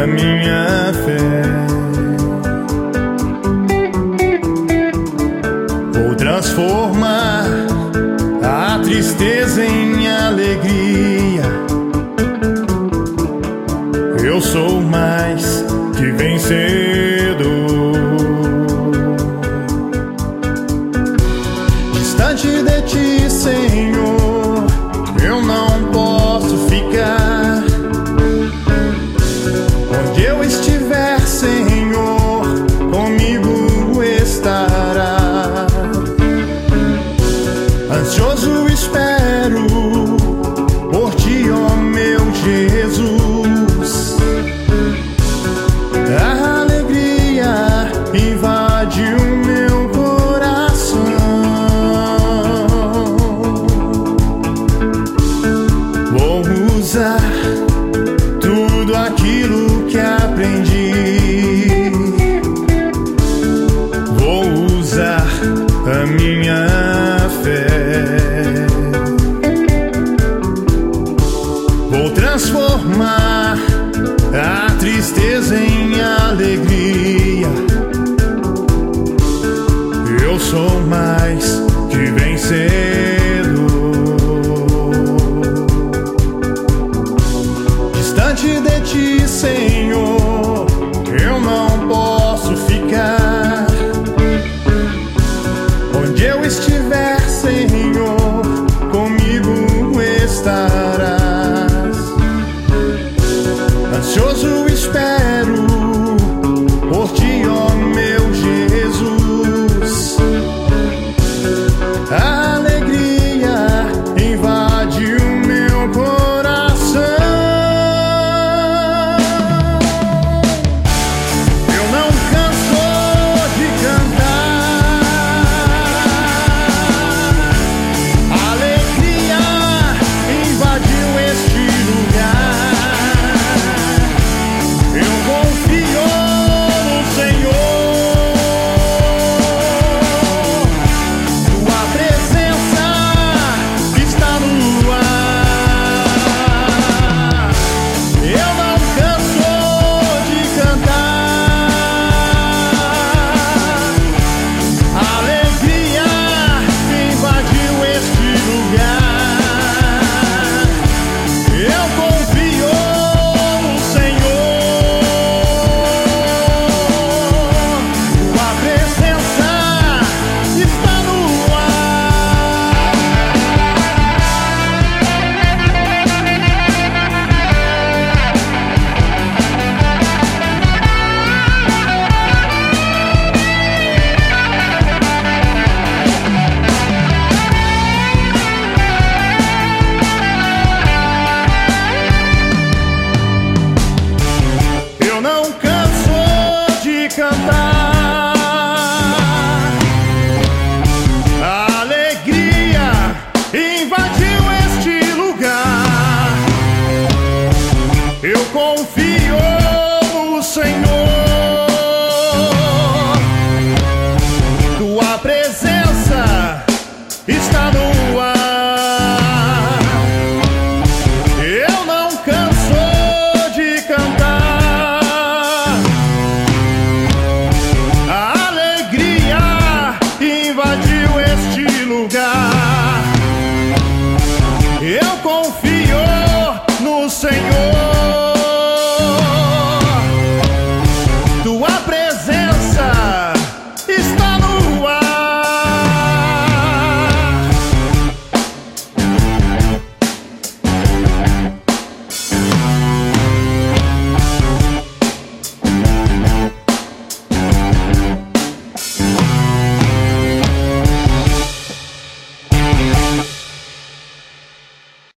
a minha fé. Vou transformar a tristeza em alegria. Eu sou mais que vencedor. Distante de ti, Senhor, eu não posso ficar. Onde eu estiver, Senhor, comigo estará. Ansioso espero por ti, ó meu Jesus. A alegria invade o meu coração. Vou usar tudo aquilo que aprendi. Vou usar a minha fé. Vou transformar a tristeza em alegria. Eu sou mais que vencer.